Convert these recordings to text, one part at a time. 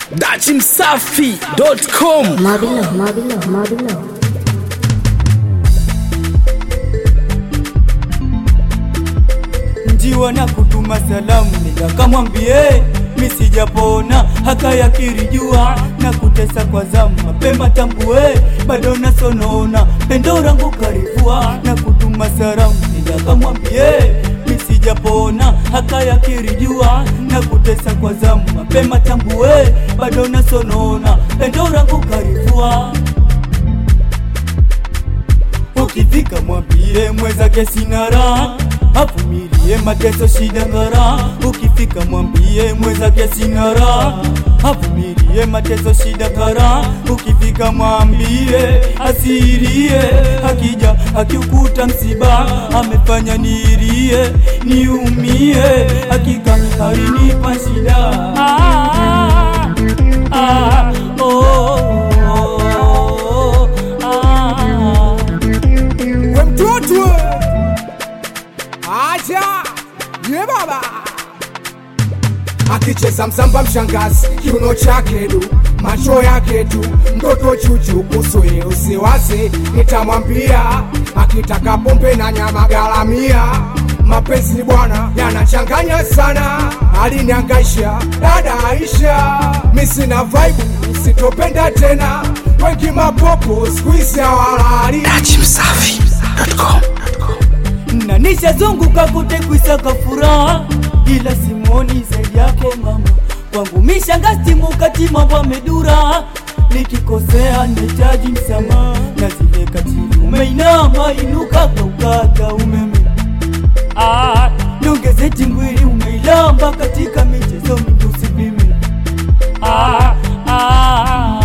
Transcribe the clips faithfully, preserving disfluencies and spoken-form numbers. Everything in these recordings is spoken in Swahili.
dachimsafi dot com. Mabilo, Mabilo, Mabilo. Njiwa na kutuma salamu nikakamwambie mimi sijapona, haka yakiri jua na kutesa kwa zamu, mapema tambue bado nasonona, pendo langu karibua na kutuma salamu nikakamwambie mimi sijapona, haka yakiri jua na kutesa kwa zamu, mapema tambue bado nasonona, pendo langu karibua. Ukifika mwambie mwenzake sina raha, avumilie mateso shida ngara. Ukifika mwambie mwenzake sina raha, avumilie mateso shida ngara. Ukifika mwambie asirie, akija akiukuta msiba amefanya nirie niumie, hakika alinipa shida. Ah, ah, oh, oh, oh, ah. Mtoto acha ye baba akicheza msamba mshangazi, kiuno chake du, macho yake tu, mtoto chuchu kusue usiwase, nitamwambia akitaka pombe na nyama garamia. Mapenzi bwana yanachanganya sana, aliniangaisha dada Aisha, mimi sina vibe sitopenda tena, wengi mapopo squeeze hawalali. dachimsafi dot com. Na nishazunguka kote kuisaka furaha, ila simoni zaidi yako mama. Kwangu mishangasti mukati mambo medura, nikikosea nahitaji msamaha, na zile katili umeinama inuka kaukata umeme. Ah, niongeze tingwili umeilamba katika michezo mingi usipime. Ah, ah,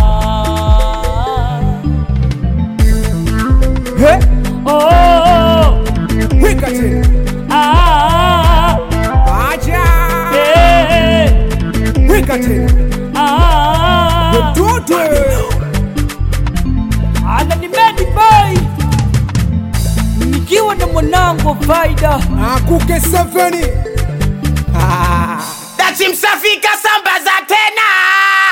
He oh, wika tena ah, acha eh, wika tena ah, mtoto ana ni medi boy, nikiwa na mwanangu faida akuke seveni. dachimsafi kasambaza tena.